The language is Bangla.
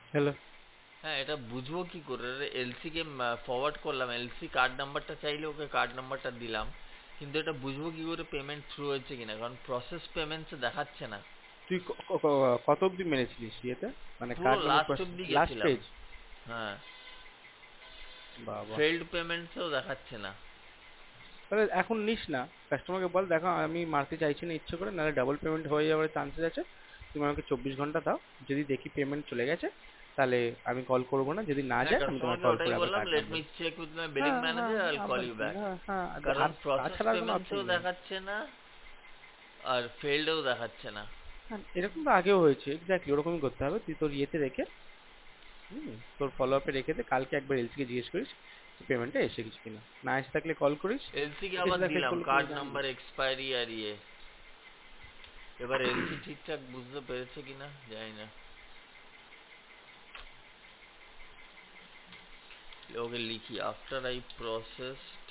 হ্যালো। হ্যাঁ, এটা বুঝবো কি করে রে? এলসি কে ফরওয়ার্ড করলাম, এলসি কার্ড নাম্বারটা চাইলে ওকে কার্ড নাম্বারটা দিলাম, কিন্তু এটা বুঝবো কি করে পেমেন্ট থ্রু হয়েছে কিনা, কারণ প্রসেস পেমেন্টস দেখাচ্ছে না। তুই কত অবধি মেরেছিলিস ইয়েতে, মানে পুরো কার্ড নাম্বার লাস্ট অব্দি লাস্ট গেছিলাম। পেজ? হ্যাঁ, বাবা, ফেল্ড পেমেন্টসও দেখাচ্ছে না। তাহলে এখন নিস না। কাস্টমারকে বল, দেখো আমি মারতে চাইছি না ইচ্ছে করে, নাহলে ডাবল পেমেন্ট হয়ে যাওয়ার চান্সেস আছে। তুমি আমাকে 24 ঘন্টা দাও, যদি দেখি পেমেন্ট চলে গেছে তাহলে আমি কল করবো না, যদি না হ্যাঁ, যায় আমি তোমায় কাস্টমারকে কল ওটাই করে আবার বললাম, card let number. Me check with my billing হ্যাঁ হ্যাঁ, ম্যানেজার, আই কল আবার ইউ কি, ব্যাক। হ্যাঁ হ্যাঁ, কারণ আর প্রসেস তাছাড়া আর কোনো অপশন পেমেন্টসও নেই। দেখাচ্ছে না, আর ফেল্ডও দেখাচ্ছে না। হ্যাঁ, এরকম তো আগেও হয়েছে, এক্স্যাক্টলি ওরকমই করতে হবে। তুই তোর ইয়েতে রেখে, তোর ফলো আপে রেখে দে, কালকে একবার এলসি কে জিজ্ঞেস করিস পেমেন্টটা এসে গেছে কিনা, না এসে থাকলে কল করিস। এলসি কে আবার এসে থাকলে দিলাম করলে তো কার্ড জানবি। নাম্বার, এক্সপায়ারি আর ইয়ে। এবার এলসি ঠিকঠাক বুঝতে পেরেছে কিনা জানি না। ওকে লিখি, আফটার আই প্রসেস